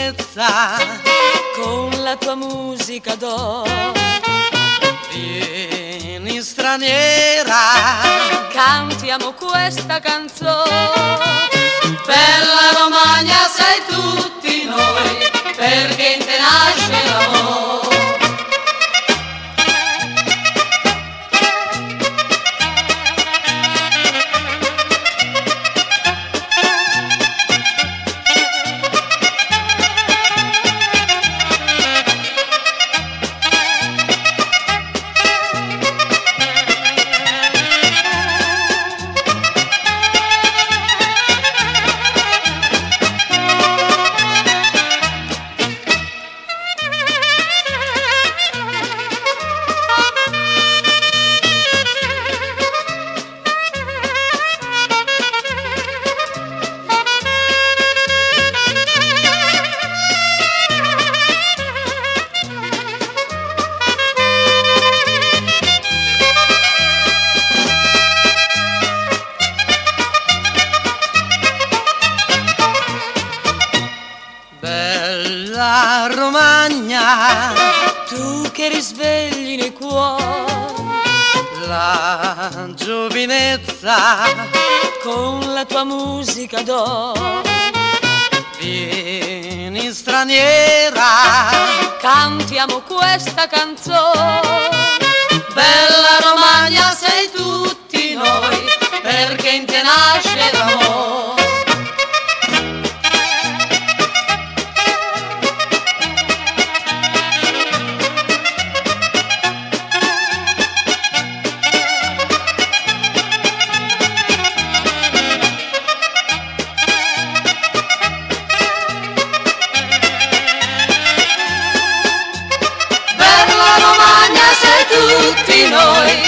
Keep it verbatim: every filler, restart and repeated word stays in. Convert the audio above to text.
giovinezza, con la tua musica d'oro. Vieni straniera, cantiamo questa canzone. Per la Romagna sei tutti noi, perché in te nasce l'amore. Bella Romagna, tu che risvegli nei cuori la giovinezza, con la tua musica d'oro. Vieni straniera, cantiamo questa canzone. Bella Romagna sei tutti noi, perché in te nasce l'amore. Tutti noi